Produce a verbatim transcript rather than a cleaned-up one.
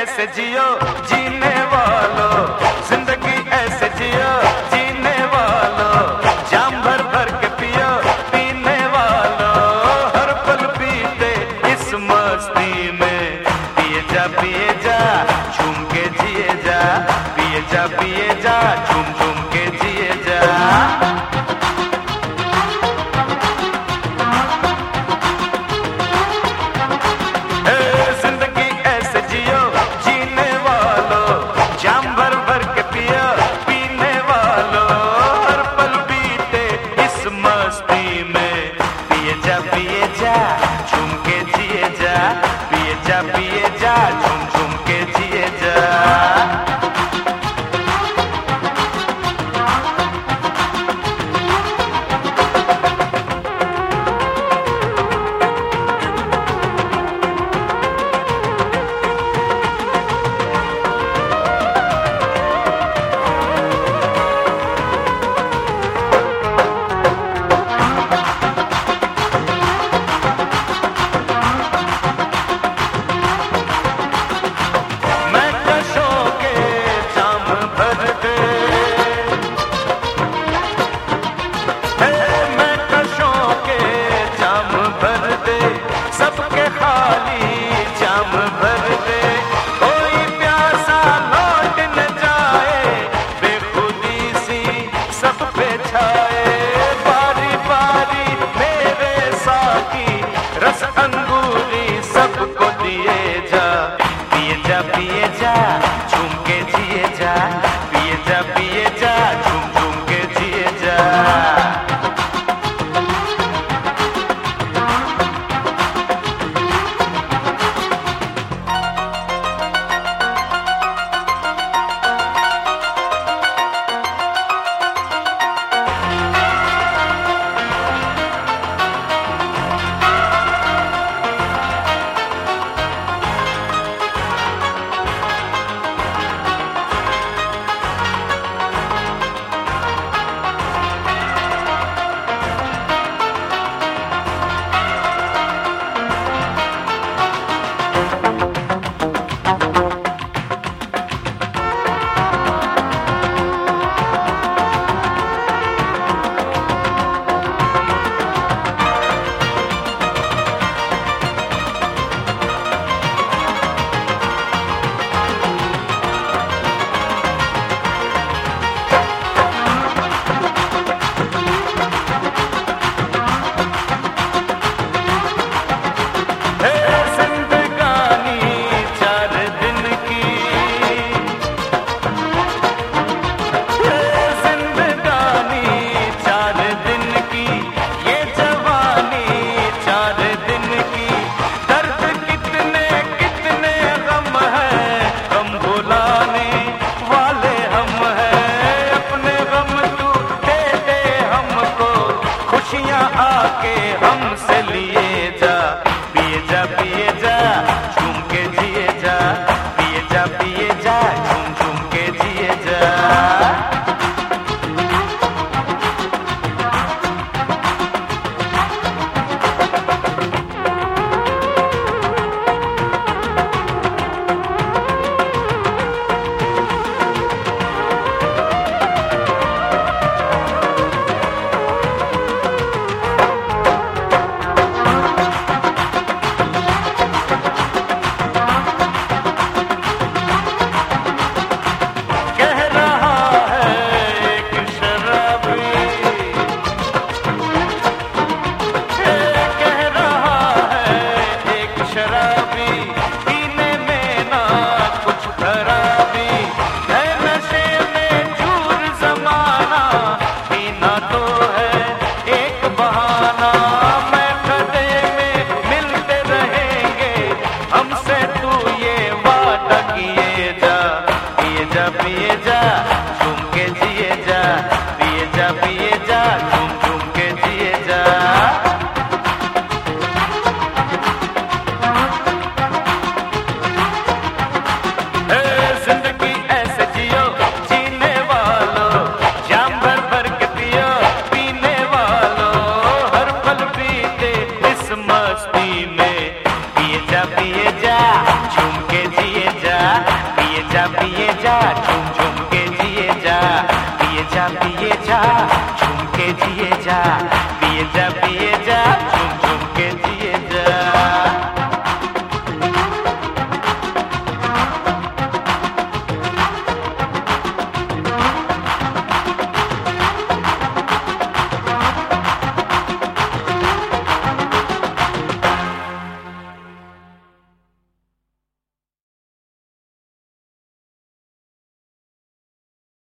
ऐसे जियो जीने वालों, जिंदगी ऐसे जियो जीने वालों, जाम भर भर के पियो पीने वालों, हर पल बीते इस मस्ती में, पिए जा पिए जा झूम के जिए जा, पिए जा पिए जा झूम झूम के जिए जा। पिए जा झूम झूम के जिए जा। सबके खाली जाम भर दे, कोई प्यासा लौट न जाए, बेखुदी सी सब पे छाए, बारी बारी मेरे साकी रस अंगूरी सबको दिए जा, पिए जा पिए जा झूम के जिए जा, पिए जा पिए जा झूम झूम के जिए जा। पिए जा पिए जा झूम झूम के जिए जा, पिए जा पिए जा झूम के जिए जा, पिए जा पिए